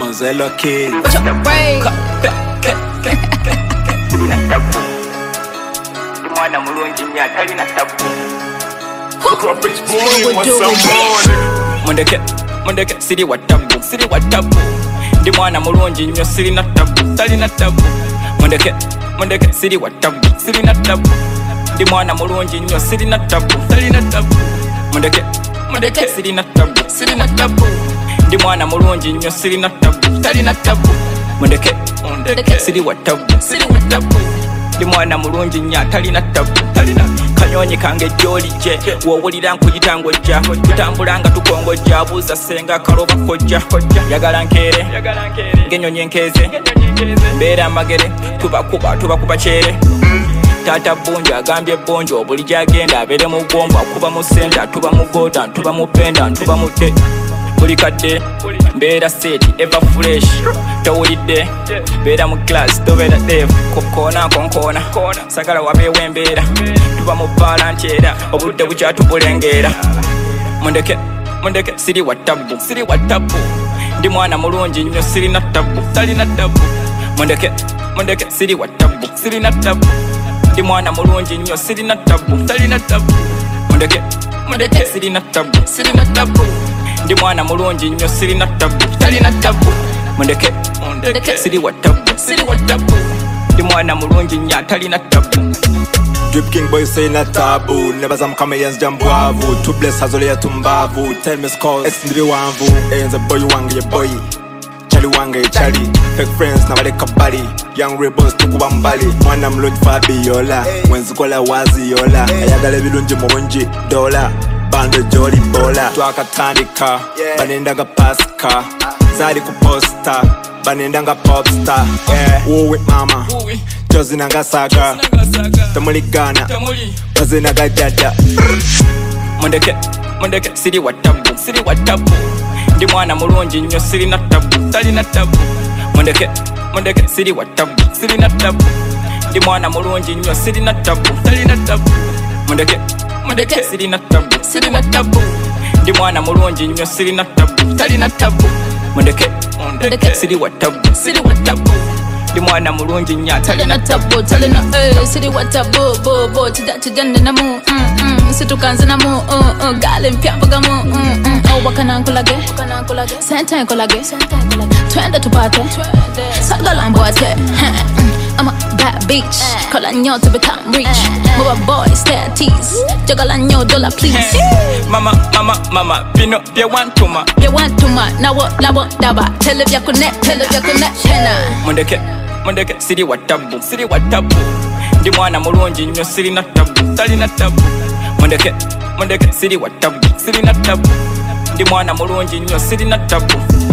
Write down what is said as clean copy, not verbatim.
Zelo Kid. What's your brain? Mwana mulungi nya talina tabu. Mundeke siri wa tabu. Ndi mwana mulungi nnyo sirina tabu, talina tabu. Mundeke siri wa tabu, sirina tabu. Ndi mwana mulungi nnyo sirina tabu, talina tabu. Mundeke sirina tabu. Ndi mwana mulungi nnyo sirina tabu, talina tabu. Mundeke siri wa tabu. Ndi mwana mulungi nnyo talina tabu, talina kanyonyi kange jolije wowulira nkuyita ngojja tutambulanga tukongojja buuza senga kaloba kojja yagala nkere ng'ennyonyi enkeze mbeera amagere tubakuba kyere taata bunjo agambye bonjo buli gyagenda abeere mu ggombo akuba mu senta tuba mu goda tuba mu penda tuba mu te buli kadde mbeera seti eva fresh towulidde beera mu class tobeera dev konkona sagala wabeewo embeera tuba mu balanti era obudde bukyatubulengera mundeke siri wa tabu ndi mwana mulungi nnyo sirina tabu talina tabu mundeke siri wa tabu sirina tabu ndi mwana mulungi nnyo sirina tabu talina tabu mundeke sirina tabu ndi mwana mulungi nnyo sirina tabu talina tabu mundeke siri wa tabu ndi mwana mulungi nnyo talina tabu. Drip King boy say not taboo. Never some comedians jump wavu. Too blessed has only a tumbavu. Tell me scores, ex ndiri wanvu. Enza boy wanga ye boy. Chali wanga ye chali. Fake friends na wale kabali. Young rebels tukuba mbali. Mwana mlungi fabi yola. Wenzi kola wazi yola. Ayagale bilunji mwonji dola. Bando joli bola. Twakatandika banendaga pasika. Zali kuposta banendanga popstar. Uwe mama Jozinanga saga tamuligana bazinaga dada. Mundeke siri wa tabu ndi mwana mulungi nnyo sirina tabu talina tabu. Mundeke siri wa tabu sirina tabu ndi mwana mulungi nnyo sirina tabu talina tabu. Mundeke sirina tabu ndi mwana mulungi nnyo sirina tabu talina tabu. Mundeke siri wa tabu ndi mwana mulungi nnyo talina tabu talina siri wa tabu bo tidande namu situkanze namu gale mpyambaga mu wakana nkolage senta nkolage twende tupate sagala mbwate. I'm a bad bitch, kola nyo to become rich. Mova boy, stay at tease. Jagala nyo dollar please. Mama, pino they want to ma. Na what daba. Tell if you connect, Mundeke siri wa tabu ndi mwana mulungi nnyo sirina tabu talina tabu. Mundeke siri wa tabu ndi mwana mulungi nnyo sirina tabu